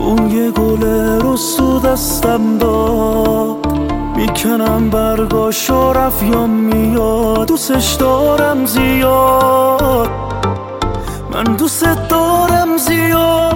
اون یه گل رسو دستم داد، میکنم برگاشو رفت یا میاد. دوستش دارم زیاد، من دوست دارم زیاد.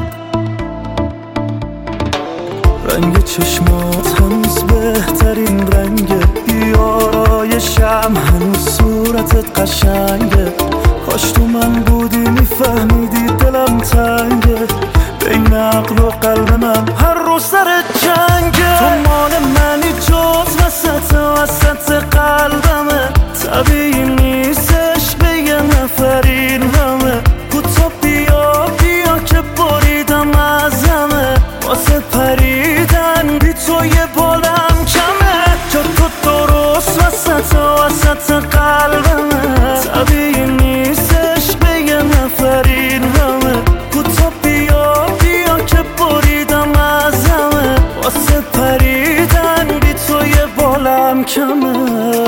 رنگ چشمات هنوز بهترین رنگه، بیارایشم هنوز صورتت قشنگه. کاش تو من بودی میفهمیدی دلم تنگه، بین عقل و قلب من هر روز سر جنگه. تو مال منی جز وسط قلبمه، طبیعی نیستش به یه نفر این همه. کوتا بیا که بریدم از همه، واسه پریدن بی تو یه بالم کمه. جا تو درست وسط قلبمه، طبیعی نیستش به یه نفر این همه. کوتا بیا که بریدم از همه، واسه پریدن بی تو یه بالم کمه.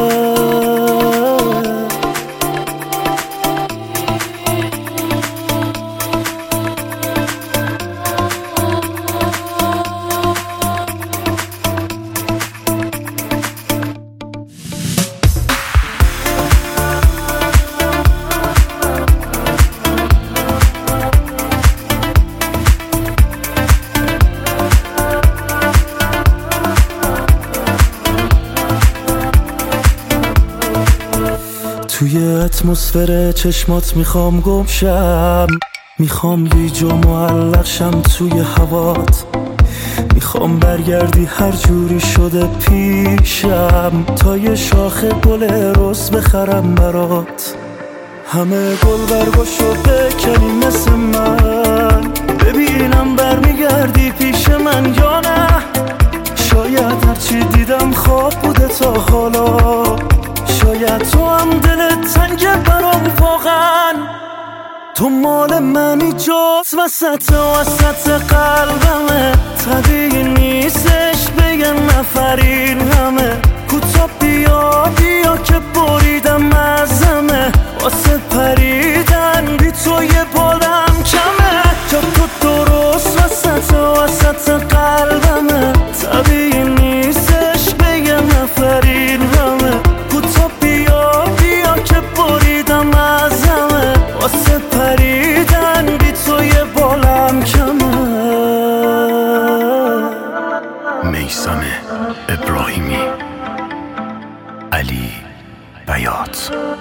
توی اتمسفر چشمات میخوام گم شم، میخوام گیج و معلق شم توی هوات. میخوام برگردی هر جوری شده پیشم، تا یه شاخه گل رز بخرم برات. همه گل برگاشو بکنی مثل من، ببینم برمیگردی پیش من یا نه. شاید هرچی دیدم خواب بوده تا حالا، شاید تو هم دلت تنگه برام واقعا. تو مال منی جز وسط قلبمه، طبیعی نیستش به یه نفر این همه. کوتا بیا که بریدم از همه، واسه پریدن بی تو یه بالم کمه. جا تو درست وسط قلبمه، طبیعی نیستش به یه نفر این همه. کوتا بیا که بریدم از همه، واسه پریدن بی تو یه بالم کمه. میثم ابراهیمی، علی بیات.